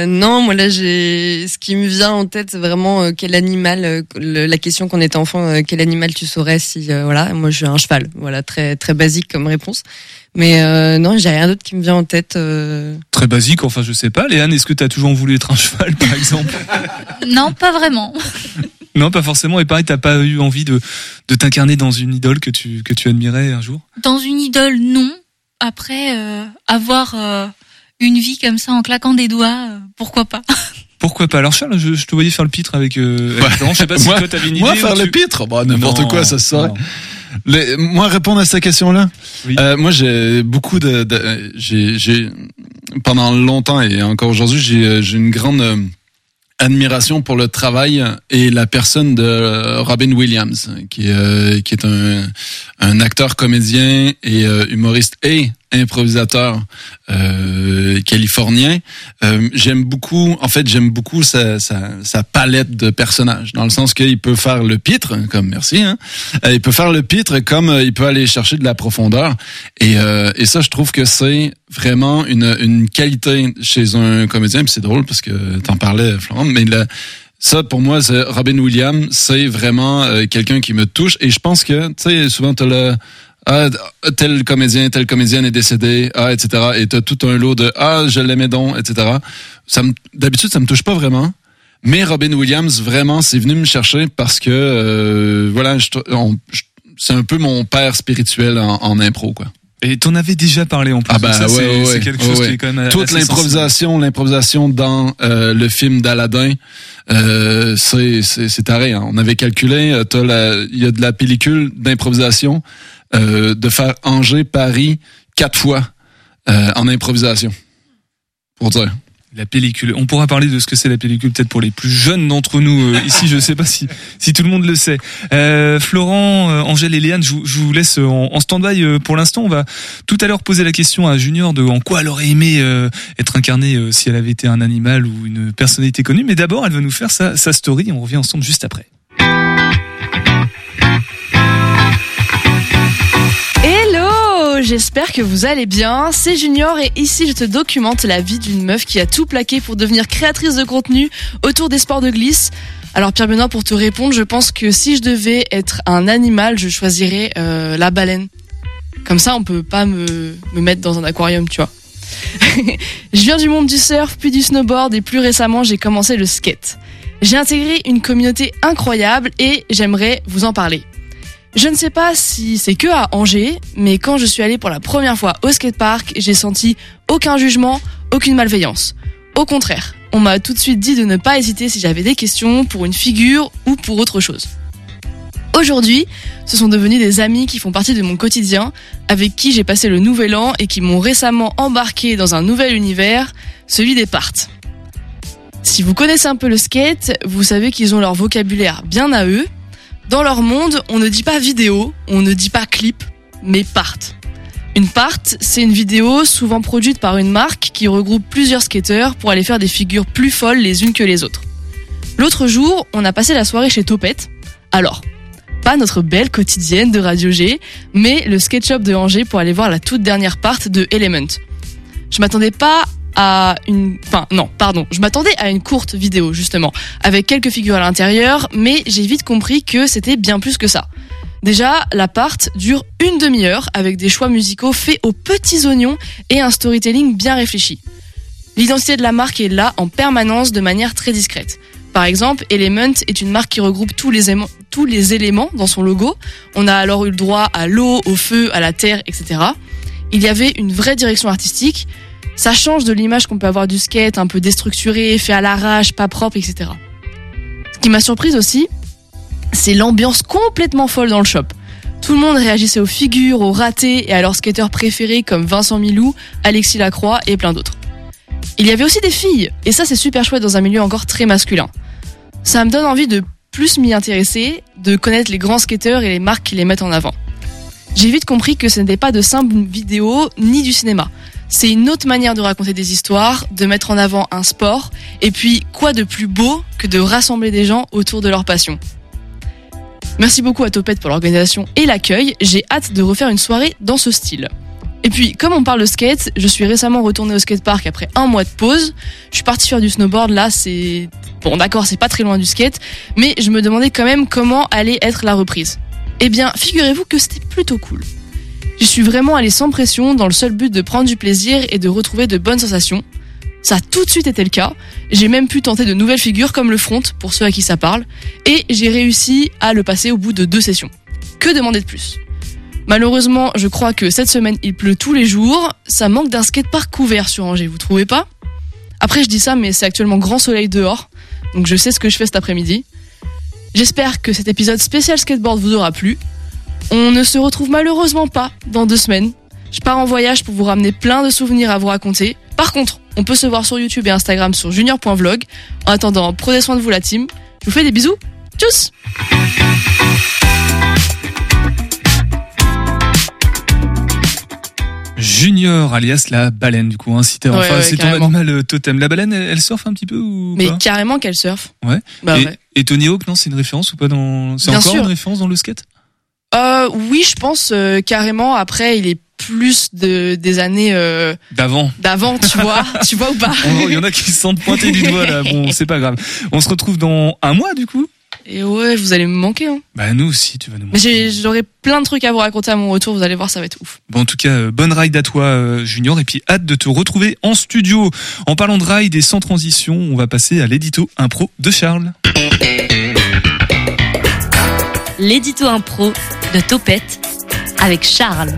Speaker 11: Non, moi là, ce qui me vient en tête, c'est vraiment quel animal. La question qu'on était enfant, quel animal tu saurais si voilà. Moi, je suis un cheval. Voilà, très très basique comme réponse. Mais non, j'ai rien d'autre qui me vient en tête.
Speaker 4: Très basique. Enfin, je sais pas. Léane, est-ce que t'as toujours voulu être un cheval, par exemple?
Speaker 10: Non, pas vraiment.
Speaker 4: Non, pas forcément. Et pareil, t'as pas eu envie de t'incarner dans une idole que tu admirais un jour?
Speaker 10: Dans une idole, non. Après, avoir une vie comme ça en claquant des doigts, pourquoi pas?
Speaker 4: Pourquoi pas? Alors Charles, je te voyais faire le pitre avec Florent. Je sais pas si toi t'avais une idée.
Speaker 6: Moi faire le pitre, bah n'importe quoi, ça se saurait. Moi répondre à cette question-là.
Speaker 4: Oui.
Speaker 6: Moi j'ai beaucoup j'ai pendant longtemps et encore aujourd'hui j'ai une grande admiration pour le travail et la personne de Robin Williams, qui est un acteur, comédien et humoriste et improvisateur californien. J'aime beaucoup sa palette de personnages, dans le sens qu'il peut faire le pitre, comme il peut faire le pitre comme il peut aller chercher de la profondeur, et ça je trouve que c'est vraiment une qualité chez un comédien. Puis c'est drôle parce que t'en parlais, Florent, mais ça, pour moi, c'est Robin Williams, c'est vraiment quelqu'un qui me touche. Et je pense que, tu sais, souvent t'as tel comédien, telle comédienne est décédée, etc. Et t'as tout un lot de je l'aimais donc, etc. D'habitude, ça me touche pas vraiment. Mais Robin Williams, vraiment, c'est venu me chercher parce que voilà, c'est un peu mon père spirituel en impro, quoi.
Speaker 4: Et t'en avais déjà parlé en plus. C'est quelque chose qui est quand même
Speaker 6: toute l'improvisation dans le film d'Aladin, c'est taré. Hein. On avait calculé, il y a de la pellicule d'improvisation de faire Angers-Paris 4 fois en improvisation. Pour dire.
Speaker 4: La pellicule. On pourra parler de ce que c'est la pellicule peut-être pour les plus jeunes d'entre nous ici. Je sais pas si tout le monde le sait. Florent, Angèle et Léane, je vous laisse en stand-by pour l'instant. On va tout à l'heure poser la question à Junior de en quoi elle aurait aimé être incarnée si elle avait été un animal ou une personnalité connue. Mais d'abord, elle va nous faire sa story. On revient ensemble juste après.
Speaker 13: J'espère que vous allez bien, c'est Junior et ici je te documente la vie d'une meuf qui a tout plaqué pour devenir créatrice de contenu autour des sports de glisse. Alors Pierre-Benoît, pour te répondre, je pense que si je devais être un animal, je choisirais la baleine. Comme ça on peut pas me mettre dans un aquarium, tu vois. Je viens du monde du surf, puis du snowboard et plus récemment j'ai commencé le skate. J'ai intégré une communauté incroyable et j'aimerais vous en parler. Je ne sais pas si c'est que à Angers, mais quand je suis allée pour la première fois au skatepark, j'ai senti aucun jugement, aucune malveillance. Au contraire, on m'a tout de suite dit de ne pas hésiter si j'avais des questions pour une figure ou pour autre chose. Aujourd'hui, ce sont devenus des amis qui font partie de mon quotidien, avec qui j'ai passé le nouvel an et qui m'ont récemment embarqué dans un nouvel univers, celui des parts. Si vous connaissez un peu le skate, vous savez qu'ils ont leur vocabulaire bien à eux. Dans leur monde, on ne dit pas vidéo, on ne dit pas clip, mais part. Une part, c'est une vidéo souvent produite par une marque qui regroupe plusieurs skateurs pour aller faire des figures plus folles les unes que les autres. L'autre jour, on a passé la soirée chez Topette. Alors, pas notre belle quotidienne de Radio G, mais le skate shop de Angers pour aller voir la toute dernière part de Element. Je m'attendais à une courte vidéo, justement, avec quelques figures à l'intérieur, mais j'ai vite compris que c'était bien plus que ça. Déjà, la part dure une demi-heure, avec des choix musicaux faits aux petits oignons et un storytelling bien réfléchi. L'identité de la marque est là en permanence de manière très discrète. Par exemple, Element est une marque qui regroupe tous les éléments dans son logo. On a alors eu le droit à l'eau, au feu, à la terre, etc. Il y avait une vraie direction artistique. Ça change de l'image qu'on peut avoir du skate, un peu déstructuré, fait à l'arrache, pas propre, etc. Ce qui m'a surprise aussi, c'est l'ambiance complètement folle dans le shop. Tout le monde réagissait aux figures, aux ratés et à leurs skateurs préférés comme Vincent Milou, Alexis Lacroix et plein d'autres. Il y avait aussi des filles, et ça c'est super chouette dans un milieu encore très masculin. Ça me donne envie de plus m'y intéresser, de connaître les grands skateurs et les marques qui les mettent en avant. J'ai vite compris que ce n'était pas de simples vidéos ni du cinéma. C'est une autre manière de raconter des histoires, de mettre en avant un sport, et puis quoi de plus beau que de rassembler des gens autour de leur passion. Merci beaucoup à Topette pour l'organisation et l'accueil, j'ai hâte de refaire une soirée dans ce style. Et puis, comme on parle de skate, je suis récemment retournée au skatepark après 1 mois de pause. Je suis partie faire du snowboard, là c'est... Bon d'accord, c'est pas très loin du skate, mais je me demandais quand même comment allait être la reprise. Eh bien, figurez-vous que c'était plutôt cool. J'y suis vraiment allée sans pression, dans le seul but de prendre du plaisir et de retrouver de bonnes sensations. Ça a tout de suite été le cas. J'ai même pu tenter de nouvelles figures comme le front, pour ceux à qui ça parle, et j'ai réussi à le passer au bout de 2 sessions. Que demander de plus ? Malheureusement, je crois que cette semaine, il pleut tous les jours. Ça manque d'un skatepark couvert sur Angers, vous trouvez pas ? Après, je dis ça, mais c'est actuellement grand soleil dehors. Donc je sais ce que je fais cet après-midi. J'espère que cet épisode spécial skateboard vous aura plu. On ne se retrouve malheureusement pas dans 2 semaines. Je pars en voyage pour vous ramener plein de souvenirs à vous raconter. Par contre, on peut se voir sur YouTube et Instagram sur junior.vlog. En attendant, prenez soin de vous la team. Je vous fais des bisous. Tchuss!
Speaker 4: Junior, alias la baleine, du coup, c'est ton animal totem. La baleine, elle surfe un petit peu ou
Speaker 13: Mais
Speaker 4: pas
Speaker 13: carrément qu'elle surfe.
Speaker 4: Ouais.
Speaker 13: Bah ouais.
Speaker 4: Et Tony Hawk, non, c'est une référence ou pas dans... C'est
Speaker 13: Bien
Speaker 4: encore
Speaker 13: sûr.
Speaker 4: une référence dans le skate?
Speaker 13: Oui, je pense carrément. Après, il est plus des années
Speaker 4: d'avant,
Speaker 13: tu vois ou pas?
Speaker 4: Il y en a qui se sentent pointer du doigt là. Bon, c'est pas grave. On se retrouve dans 1 mois, du coup.
Speaker 13: Et ouais, vous allez me manquer. Hein.
Speaker 4: Bah nous aussi, tu vas nous manquer.
Speaker 13: Mais j'aurai plein de trucs à vous raconter à mon retour. Vous allez voir, ça va être ouf.
Speaker 4: Bon, en tout cas, bonne ride à toi, Junior, et puis hâte de te retrouver en studio. En parlant de ride et sans transition, on va passer à l'édito impro de Charles.
Speaker 14: L'édito impro de Topette avec Charles.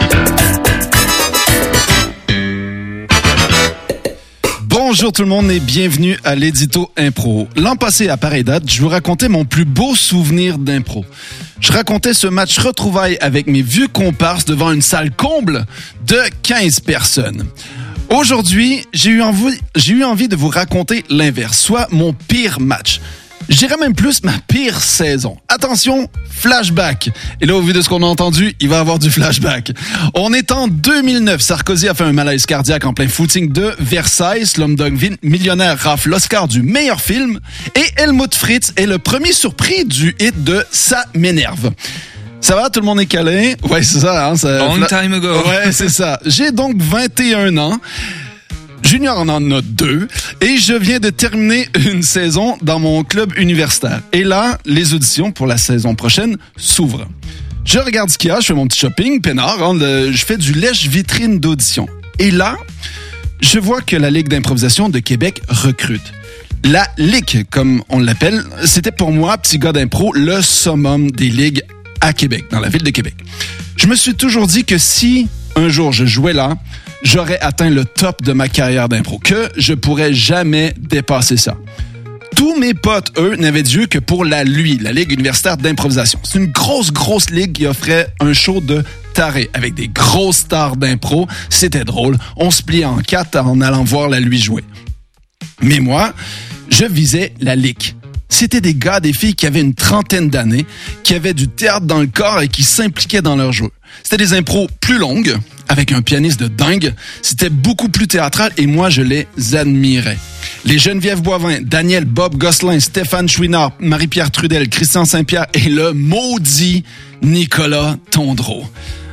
Speaker 6: Bonjour tout le monde et bienvenue à l'édito impro. L'an passé, à pareille date, je vous racontais mon plus beau souvenir d'impro. Je racontais ce match retrouvailles avec mes vieux comparses devant une salle comble de 15 personnes. Aujourd'hui, j'ai eu envie de vous raconter l'inverse, soit mon pire match. Je dirais même plus ma pire saison. Attention, flashback. Et là, au vu de ce qu'on a entendu, il va y avoir du flashback. On est en 2009. Sarkozy a fait un malaise cardiaque en plein footing de Versailles. Slumdog Millionnaire rafle l'Oscar du meilleur film. Et Helmut Fritz est le premier surpris du hit de Ça m'énerve. Ça va, tout le monde est calé? Ouais, c'est ça. Hein,
Speaker 4: Long time ago.
Speaker 6: Ouais, c'est ça. J'ai donc 21 ans. Junior en a 2 et je viens de terminer une saison dans mon club universitaire. Et là, les auditions pour la saison prochaine s'ouvrent. Je regarde ce qu'il y a, je fais mon petit shopping, peinard, je fais du lèche-vitrine d'audition. Et là, je vois que la Ligue d'improvisation de Québec recrute. La LIC, comme on l'appelle, c'était pour moi, petit gars d'impro, le summum des ligues à Québec, dans la ville de Québec. Je me suis toujours dit que si un jour je jouais là, j'aurais atteint le top de ma carrière d'impro, que je pourrais jamais dépasser ça. Tous mes potes, eux, n'avaient Dieu que pour la Ligue universitaire d'improvisation. C'est une grosse ligue qui offrait un show de taré avec des grosses stars d'impro. C'était drôle. On se pliait en 4 en allant voir la lui jouer. Mais moi, je visais la LIC. C'était des gars, des filles qui avaient une trentaine d'années, qui avaient du théâtre dans le corps et qui s'impliquaient dans leur jeu. C'était des impros plus longues, avec un pianiste de dingue. C'était beaucoup plus théâtral et moi, je les admirais. Les Geneviève Boivin, Daniel Bob Gosselin, Stéphane Chouinard, Marie-Pierre Trudel, Christian Saint-Pierre et le maudit Nicolas Tondreau.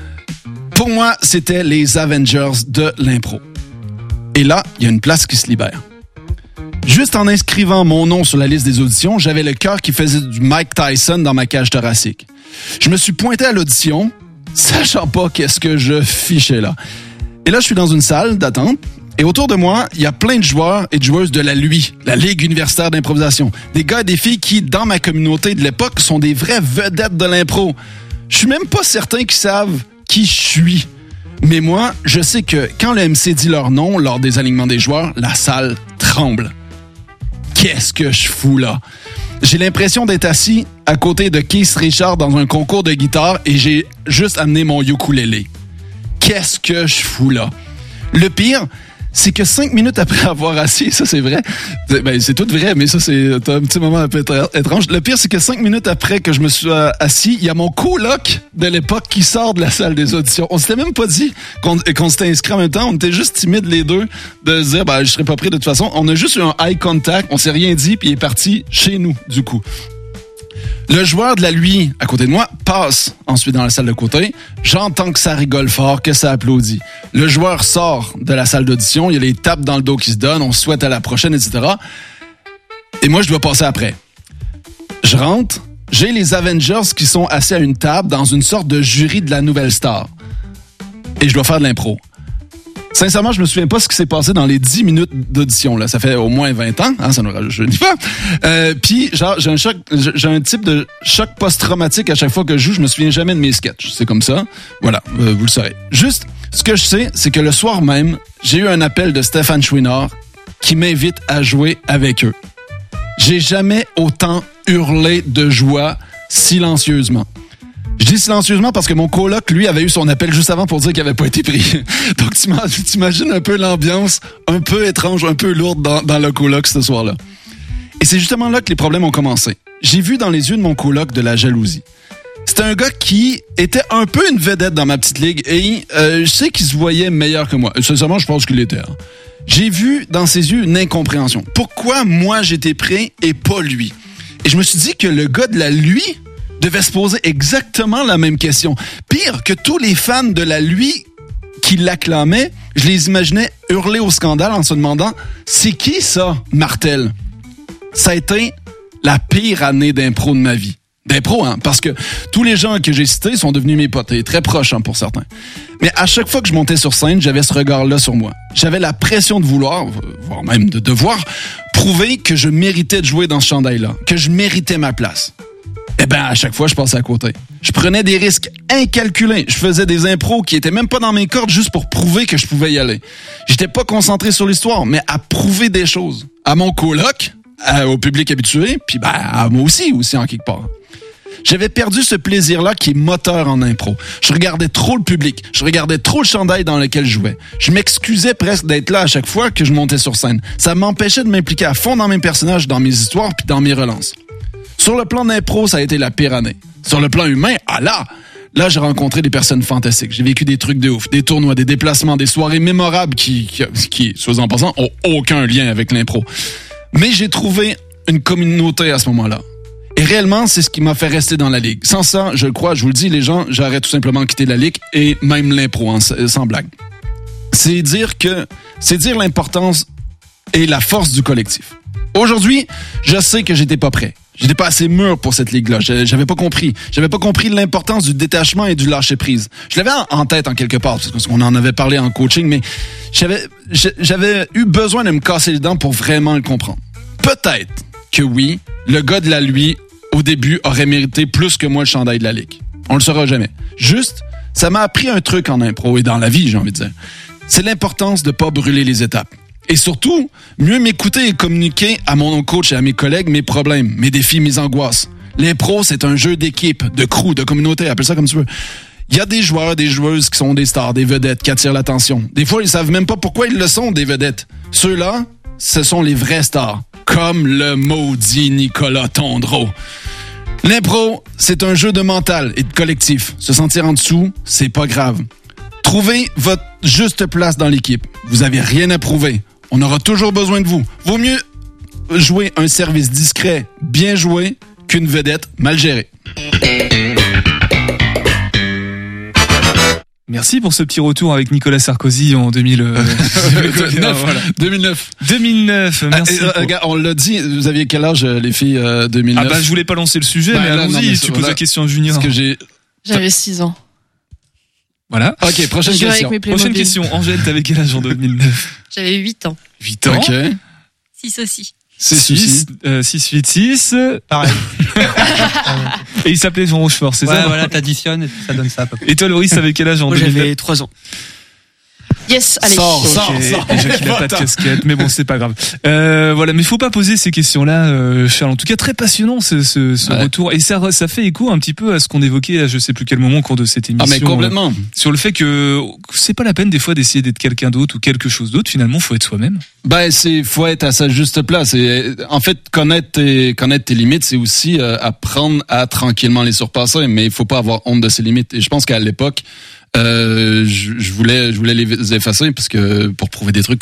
Speaker 6: Pour moi, c'était les Avengers de l'impro. Et là, il y a une place qui se libère. Juste en inscrivant mon nom sur la liste des auditions, j'avais le cœur qui faisait du Mike Tyson dans ma cage thoracique. Je me suis pointé à l'audition, sachant pas qu'est-ce que je fichais là. Et là, je suis dans une salle d'attente, et autour de moi, il y a plein de joueurs et de joueuses de la Ligue universitaire d'improvisation. Des gars et des filles qui, dans ma communauté de l'époque, sont des vraies vedettes de l'impro. Je suis même pas certain qu'ils savent qui je suis. Mais moi, je sais que quand le MC dit leur nom lors des alignements des joueurs, la salle tremble. Qu'est-ce que je fous là? J'ai l'impression d'être assis à côté de Keith Richard dans un concours de guitare et j'ai juste amené mon ukulélé. Qu'est-ce que je fous là? Le pire, c'est que 5 minutes après avoir assis, ça c'est vrai, ben c'est tout vrai, mais ça c'est un petit moment un peu étrange. Le pire, c'est que 5 minutes après que je me suis assis, il y a mon coloc de l'époque qui sort de la salle des auditions. On s'était même pas dit qu'on s'était inscrit en même temps, on était juste timides les deux de se dire, ben je serais pas pris de toute façon. On a juste eu un eye contact, on s'est rien dit, puis il est parti chez nous, du coup. Le joueur de la lui, à côté de moi, passe ensuite dans la salle de côté. J'entends que ça rigole fort, que ça applaudit. Le joueur sort de la salle d'audition, il y a les tapes dans le dos qui se donnent, on se souhaite à la prochaine, etc. Et moi, je dois passer après. Je rentre, j'ai les Avengers qui sont assis à une table dans une sorte de jury de la nouvelle star. Et je dois faire de l'impro. Sincèrement, je me souviens pas ce qui s'est passé dans les 10 minutes d'audition. Là, ça fait au moins 20 ans, hein, ça nous rajeunit pas. Puis, genre, j'ai un type de choc post-traumatique à chaque fois que je joue. Je me souviens jamais de mes sketchs. C'est comme ça. Voilà, vous le saurez. Juste, ce que je sais, c'est que le soir même, j'ai eu un appel de Stéphane Chouinard qui m'invite à jouer avec eux. J'ai jamais autant hurlé de joie silencieusement. Je dis silencieusement parce que mon coloc, lui, avait eu son appel juste avant pour dire qu'il avait pas été pris. Donc, t'imagines un peu l'ambiance un peu étrange, un peu lourde dans le coloc ce soir-là. Et c'est justement là que les problèmes ont commencé. J'ai vu dans les yeux de mon coloc de la jalousie. C'était un gars qui était un peu une vedette dans ma petite ligue et je sais qu'il se voyait meilleur que moi. Sincèrement, je pense qu'il l'était. Hein. J'ai vu dans ses yeux une incompréhension. Pourquoi moi j'étais prêt et pas lui? Et je me suis dit que le gars de la lui devait se poser exactement la même question. Pire, que tous les fans de la lui qui l'acclamaient, je les imaginais hurler au scandale en se demandant « C'est qui ça, Martel? » Ça a été la pire année d'impro de ma vie. D'impro, hein, parce que tous les gens que j'ai cités sont devenus mes potes, et très proches hein, pour certains. Mais à chaque fois que je montais sur scène, j'avais ce regard-là sur moi. J'avais la pression de vouloir, voire même de devoir, prouver que je méritais de jouer dans ce chandail-là, que je méritais ma place. Eh ben, à chaque fois, je passais à côté. Je prenais des risques incalculés. Je faisais des impros qui étaient même pas dans mes cordes juste pour prouver que je pouvais y aller. J'étais pas concentré sur l'histoire, mais à prouver des choses. À mon coloc, au public habitué, puis ben, à moi aussi en quelque part. J'avais perdu ce plaisir-là qui est moteur en impro. Je regardais trop le public. Je regardais trop le chandail dans lequel je jouais. Je m'excusais presque d'être là à chaque fois que je montais sur scène. Ça m'empêchait de m'impliquer à fond dans mes personnages, dans mes histoires, puis dans mes relances. Sur le plan d'impro, ça a été la pire année. Sur le plan humain, là, j'ai rencontré des personnes fantastiques. J'ai vécu des trucs de ouf, des tournois, des déplacements, des soirées mémorables qui soit en passant, ont aucun lien avec l'impro. Mais j'ai trouvé une communauté à ce moment-là. Et réellement, c'est ce qui m'a fait rester dans la ligue. Sans ça, je crois, je vous le dis, les gens, j'aurais tout simplement quitté la ligue et même l'impro, hein, sans blague. C'est dire l'importance et la force du collectif. Aujourd'hui, je sais que j'étais pas prêt. J'étais pas assez mûr pour cette ligue-là. J'avais pas compris. J'avais pas compris l'importance du détachement et du lâcher-prise. Je l'avais en tête en quelque part, parce qu'on en avait parlé en coaching, mais j'avais eu besoin de me casser les dents pour vraiment le comprendre. Peut-être que oui, le gars de la lui, au début, aurait mérité plus que moi le chandail de la ligue. On le saura jamais. Juste, ça m'a appris un truc en impro et dans la vie, j'ai envie de dire. C'est l'importance de pas brûler les étapes. Et surtout, mieux m'écouter et communiquer à mon coach et à mes collègues mes problèmes, mes défis, mes angoisses. L'impro, c'est un jeu d'équipe, de crew, de communauté, appelle ça comme tu veux. Il y a des joueurs, des joueuses qui sont des stars, des vedettes, qui attirent l'attention. Des fois, ils savent même pas pourquoi ils le sont, des vedettes. Ceux-là, ce sont les vrais stars. Comme le maudit Nicolas Tondreau. L'impro, c'est un jeu de mental et de collectif. Se sentir en dessous, c'est pas grave. Trouvez votre juste place dans l'équipe. Vous avez rien à prouver. On aura toujours besoin de vous. Vaut mieux jouer un service discret, bien joué, qu'une vedette mal gérée.
Speaker 4: Merci pour ce petit retour avec Nicolas Sarkozy en
Speaker 6: 2009.
Speaker 4: 2009, merci.
Speaker 6: Regarde, on l'a dit, vous aviez quel âge, les filles, 2009?
Speaker 4: Ah bah, je voulais pas lancer le sujet, mais allons-y, tu poses la question à Junior.
Speaker 13: J'avais 6 ans.
Speaker 4: Voilà.
Speaker 6: Ok, prochaine question.
Speaker 4: Prochaine question. Angèle, t'avais quel âge en 2009?
Speaker 11: J'avais 8 ans.
Speaker 4: 8 ans.
Speaker 6: Ok.
Speaker 10: 6 aussi.
Speaker 4: 6, 8, 6.
Speaker 9: Pareil.
Speaker 4: Et il s'appelait Jean Rochefort, c'est ça?
Speaker 9: Ouais, voilà, t'additionnes et ça donne ça à peu près.
Speaker 4: Et toi, Loris, t'avais quel âge en 2009?
Speaker 5: J'avais 3 ans.
Speaker 13: Yes, allez.
Speaker 6: Sors.
Speaker 4: Déjà qu'il a pas de casquette, mais bon, c'est pas grave. Voilà, mais faut pas poser ces questions-là, Charles. En tout cas, très passionnant ce retour. Et ça fait écho un petit peu à ce qu'on évoquait à je sais plus quel moment au cours de cette émission.
Speaker 6: Ah, mais complètement.
Speaker 4: Sur le fait que c'est pas la peine des fois d'essayer d'être quelqu'un d'autre ou quelque chose d'autre. Finalement, faut être soi-même.
Speaker 6: Ben, faut être à sa juste place. Et en fait, connaître tes limites, c'est aussi apprendre à tranquillement les surpasser. Mais il faut pas avoir honte de ses limites. Et je pense qu'à l'époque, je voulais les effacer parce que pour prouver des trucs, quoi.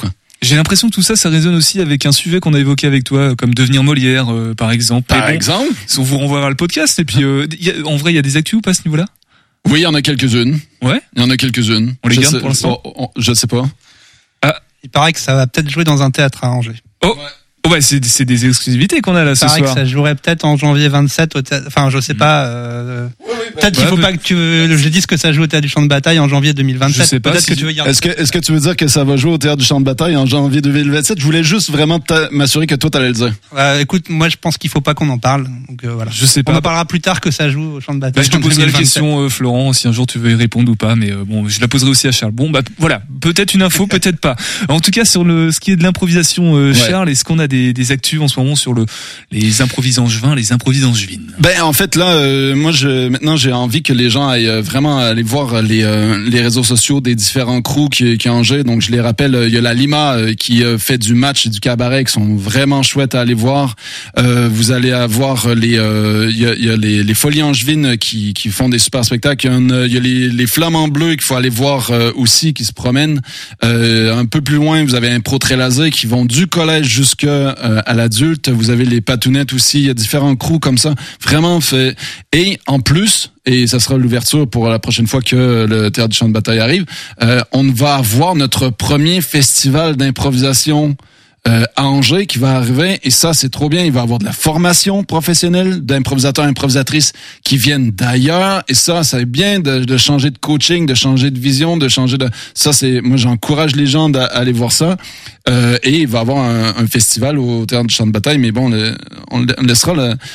Speaker 4: J'ai l'impression que tout ça résonne aussi avec un sujet qu'on a évoqué avec toi, comme devenir Molière, par exemple.
Speaker 6: Par exemple.
Speaker 4: On vous renvoiera le podcast. Et puis, en vrai, il y a des actus ou pas à ce niveau-là?
Speaker 6: Oui, il y en a quelques-unes.
Speaker 4: Ouais.
Speaker 6: Il y en a quelques-unes.
Speaker 4: On les garde pour l'instant?
Speaker 6: Je sais pas.
Speaker 9: Ah. Il paraît que ça va peut-être jouer dans un théâtre à Angers.
Speaker 4: Oh. Ouais. Oh bah c'est des exclusivités qu'on a là ce soir.
Speaker 9: Il paraît que ça jouerait peut-être en janvier 27 au théâtre. Enfin, je sais pas. Peut-être qu'il faut pas que je dise que ça joue au théâtre du Champ de Bataille en janvier 2027.
Speaker 6: Je sais pas.
Speaker 9: Peut-être que tu veux dire.
Speaker 6: Est-ce que tu veux dire que ça va jouer au théâtre du Champ de Bataille en janvier 2027? Je voulais juste vraiment m'assurer que toi t'allais le dire.
Speaker 9: Écoute, moi je pense qu'il faut pas qu'on en parle. Donc voilà.
Speaker 4: Je sais pas.
Speaker 9: On en parlera plus tard que ça joue au Champ de Bataille.
Speaker 4: Bah, je te poserai la question, Florent, si un jour tu veux y répondre ou pas. Mais bon, je la poserai aussi à Charles. Bon, bah voilà, peut-être une info, peut-être pas. En tout cas, sur ce qui est de l'improvisation, Charles, est-ce qu'on a des actus en ce moment sur les improvisangevins, les improvisangevines?
Speaker 6: Ben en fait là, moi maintenant j'ai envie que les gens aillent vraiment aller voir les réseaux sociaux des différents crews qui ont Angers. Donc je les rappelle, il y a la Lima qui fait du match et du cabaret qui sont vraiment chouettes à aller voir. Vous allez avoir il y a les Folies Angevines qui font des super spectacles. Il y a les Flamands Bleus qu'il faut aller voir aussi qui se promènent. Un peu plus loin, vous avez Impro Trélazé qui vont du collège jusqu'à l'adulte. Vous avez les Patounettes aussi. Il y a différents crews comme ça. Vraiment fait. Et en plus, et ça sera l'ouverture pour la prochaine fois que le Théâtre du Champ de Bataille arrive, on va avoir notre premier festival d'improvisation à Angers qui va arriver, et ça c'est trop bien. Il va y avoir de la formation professionnelle d'improvisateurs et improvisatrices qui viennent d'ailleurs, et ça c'est bien de changer de coaching, de changer de vision, de changer de... Ça c'est... Moi j'encourage les gens à aller voir ça, et il va y avoir un festival au Théâtre du Champ de Bataille, mais bon, on laissera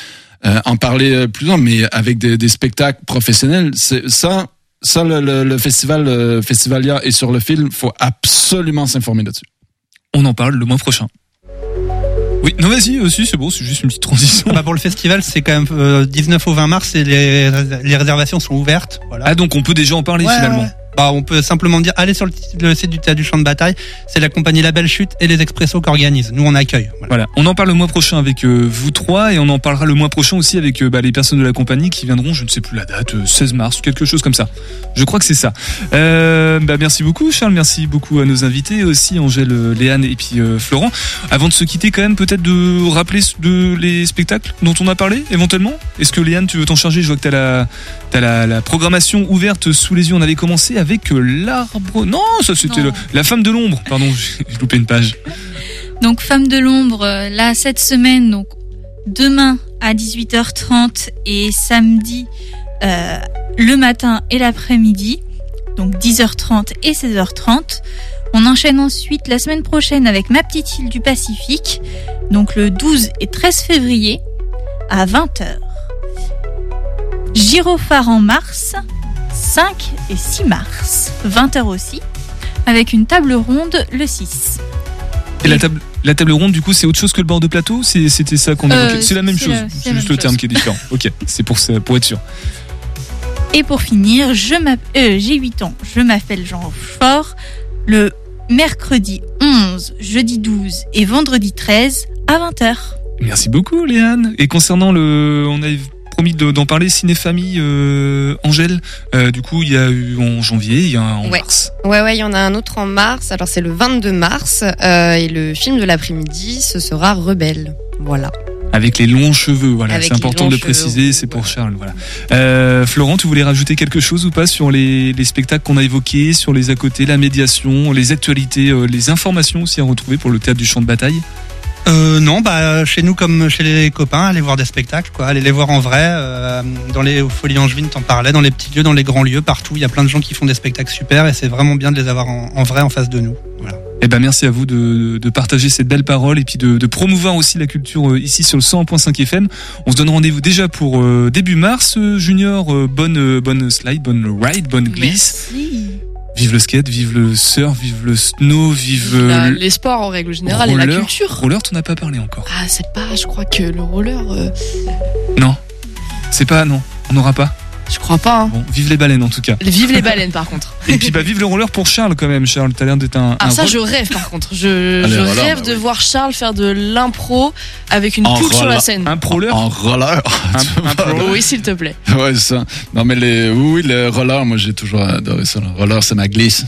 Speaker 6: en parler plus loin, mais avec des spectacles professionnels. C'est ça le festivalia est sur le fil, faut absolument s'informer là-dessus.
Speaker 4: On en parle le mois prochain. Oui, non vas-y, aussi c'est bon, c'est juste une petite transition.
Speaker 9: Pour le festival, c'est quand même 19 au 20 mars et les réservations sont ouvertes. Voilà.
Speaker 4: Ah donc on peut déjà en parler finalement.
Speaker 9: On peut simplement dire, allez sur le site du Théâtre du Champ de Bataille, c'est la compagnie La Belle Chute et les Expressos qui organisent. Nous on accueille.
Speaker 4: Voilà. On en parle le mois prochain avec vous trois, et on en parlera le mois prochain aussi avec les personnes de la compagnie qui viendront, je ne sais plus la date, 16 mars, quelque chose comme ça. Je crois que c'est ça. Merci beaucoup Charles, merci beaucoup à nos invités aussi, Angèle, Léane et puis Florent. Avant de se quitter quand même, peut-être de rappeler les spectacles dont on a parlé éventuellement. Est-ce que Léane, tu veux t'en charger? Je vois que t'as la programmation ouverte sous les yeux. On avait commencé avec l'arbre... Non, ça c'était la femme de l'ombre. Pardon, j'ai loupé une page.
Speaker 10: Donc Femme de l'ombre, là cette semaine, donc demain à 18h30 et samedi le matin et l'après-midi, donc 10h30 et 16h30. On enchaîne ensuite la semaine prochaine avec Ma Petite Île du Pacifique, donc le 12 et 13 février à 20h. Gyrophare en mars, 5 et 6 mars, 20h aussi, avec une table ronde le 6.
Speaker 4: Et la table ronde, du coup, c'est autre chose que le bord de plateau? C'était ça qu'on évoquait? C'est la même chose, c'est juste le terme qui est différent. Ok, c'est pour être sûr.
Speaker 10: Et pour finir, j'ai 8 ans, je m'appelle Jean Rochefort, le mercredi 11, jeudi 12 et vendredi 13 à 20h.
Speaker 4: Merci beaucoup Léane. Et concernant on a promis d'en parler, Ciné-Famille Angèle, du coup il y a eu en janvier, il y a en mars.
Speaker 11: Ouais, il y en a un autre en mars, alors c'est le 22 mars, et le film de l'après-midi, ce sera Rebelle, voilà.
Speaker 4: Avec les longs cheveux, voilà, c'est important de le préciser, c'est pour Charles, voilà. Florent, tu voulais rajouter quelque chose ou pas sur les spectacles qu'on a évoqués, sur les à côté, la médiation, les actualités, les informations aussi à retrouver pour le Théâtre du Champ de Bataille?
Speaker 9: Non, chez nous comme chez les copains, aller voir des spectacles, quoi, aller les voir en vrai, dans les Folies Angevines, t'en parlais, dans les petits lieux, dans les grands lieux, partout, il y a plein de gens qui font des spectacles super et c'est vraiment bien de les avoir en vrai en face de nous. Voilà.
Speaker 4: Merci à vous de partager cette belle parole et puis de promouvoir aussi la culture ici sur le 101.5 FM. On se donne rendez-vous déjà pour début mars, Junior, bonne slide, bonne ride, bonne glisse.
Speaker 13: Merci.
Speaker 4: Vive le skate, vive le surf, vive le snow, vive
Speaker 13: les sports en règle générale
Speaker 4: roller,
Speaker 13: et la culture.
Speaker 4: Roller, t'en as pas parlé encore.
Speaker 13: Ah, je crois que le roller...
Speaker 4: Non, on n'aura pas.
Speaker 13: Je crois pas.
Speaker 4: Bon, vive les baleines en tout cas.
Speaker 13: Vive les baleines par contre.
Speaker 4: Et puis vive le roller pour Charles quand même. Charles, t'as l'air d'être un
Speaker 13: je rêve par contre. Je rêve de voir Charles faire de l'impro avec une poule sur la scène.
Speaker 4: Un roller.
Speaker 6: En roller.
Speaker 13: Oui, s'il te plaît.
Speaker 6: Ouais, c'est ça. Non mais le roller, moi j'ai toujours adoré ça. Le roller, c'est ma glisse.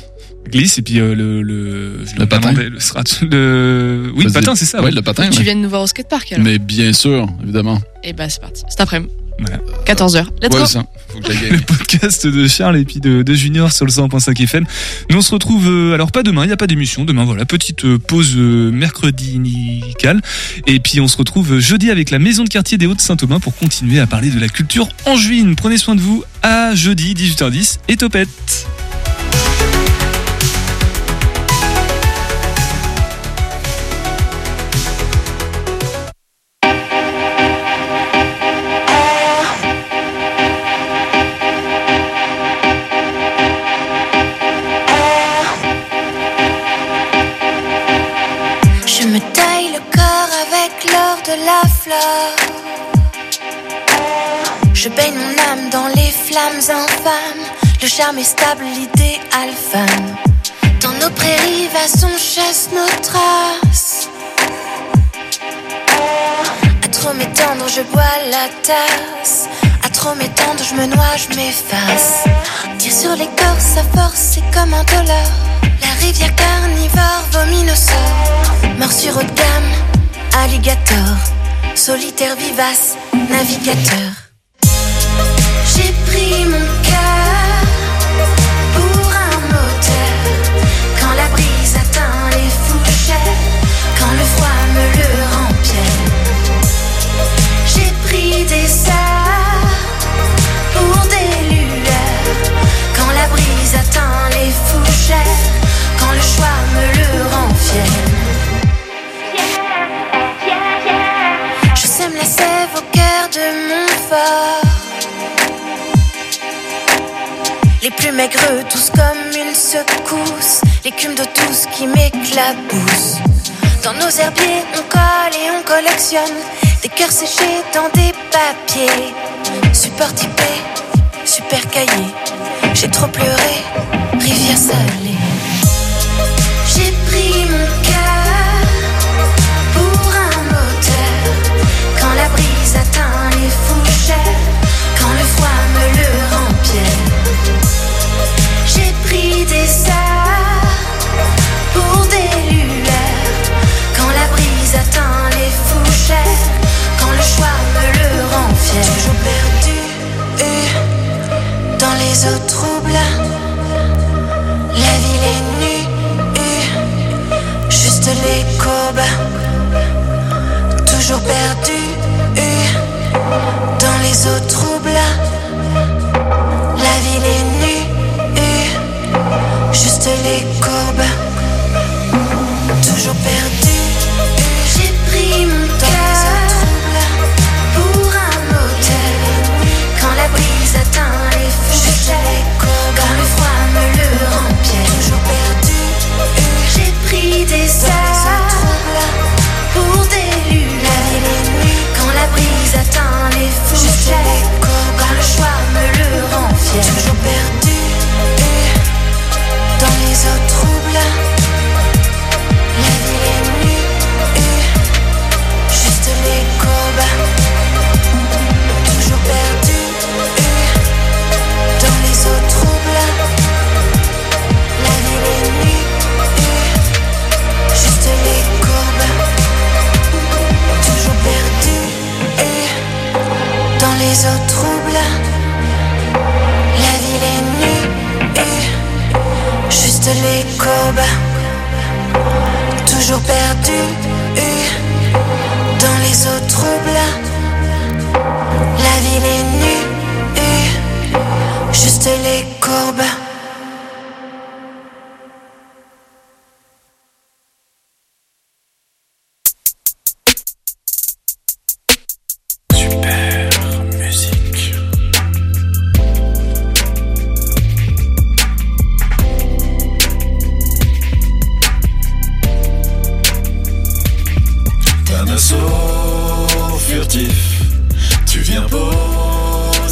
Speaker 4: glisse et puis le
Speaker 6: patin.
Speaker 4: Le patin, c'est ça.
Speaker 6: Ouais, le patin.
Speaker 13: Tu viens de nous voir au skatepark alors.
Speaker 6: Mais bien sûr, évidemment.
Speaker 13: Et bah c'est parti. Cet après-midi.
Speaker 4: Voilà.
Speaker 13: 14h. Let's go.
Speaker 6: Ça. Faut que
Speaker 4: le podcast de Charles et puis de Junior sur le 100.5 FM. Nous on se retrouve alors pas demain, il y a pas d'émission demain. Voilà, petite pause mercredi nickel. Et puis on se retrouve jeudi avec la maison de quartier des Hauts-de-Saint-Aubin pour continuer à parler de la culture angevine. Prenez soin de vous. À jeudi 18h10 et topette.
Speaker 15: Je me taille le corps avec l'or de la flore. Je baigne mon âme dans les flammes infâmes. Le charme est stable, l'idéal femme. Dans nos prairies vastes, on chasse nos traces. À trop m'étendre, je bois la tasse. À trop m'étendre, je me noie, je m'efface. Tire sur l'écorce, sa force, c'est comme un dollar. La rivière carnivore vomit nos sorts. Morsure haut de gamme, alligator. Solitaire vivace, navigateur. J'ai pris mon cœur pour un moteur. Quand la brise atteint les fourchettes, quand le froid me le rend pierre. J'ai pris des arts pour des lueurs. Quand la brise atteint les fourchettes, quand le choix me le rend fier. Je sème la sève au cœur de mon fort. Les plus maigres, tous comme une secousse. L'écume d'eau douce qui m'éclabousse. Dans nos herbiers, on colle et on collectionne des cœurs séchés dans des papiers. Support typé, super cahier. J'ai trop pleuré, rivière salée. J'ai pris mon cœur pour un moteur. Quand la brise atteint les fourchettes, quand le froid me le rend pierre. J'ai pris des arts pour des lueurs. Quand la brise atteint les fourchettes, quand le choix me le rend fier. Toujours perdu dans les eaux troubles. La ville est nue, juste les courbes. Toujours perdu dans les eaux troubles. La ville est nue, juste les courbes. Toujours perdu, j'ai pris mon cœur pour un moteur. Quand la brise atteint les fourchettes, quand le froid me le rend pierre. Toujours perdu, j'ai pris des arts pour des lueurs. Quand la brise atteint les fourchettes, quand le choix me le rend fier. Toujours perdu dans les eaux troubles. La ville est nue, juste les courbes. Toujours perdu dans les eaux troubles. La ville est nue, juste les courbes. Toujours perdu dans les eaux troubles. La ville est nue, juste les courbes. Toujours perdu dans les eaux troubles. La ville est nue, juste les courbes.
Speaker 16: Furtif, tu viens pour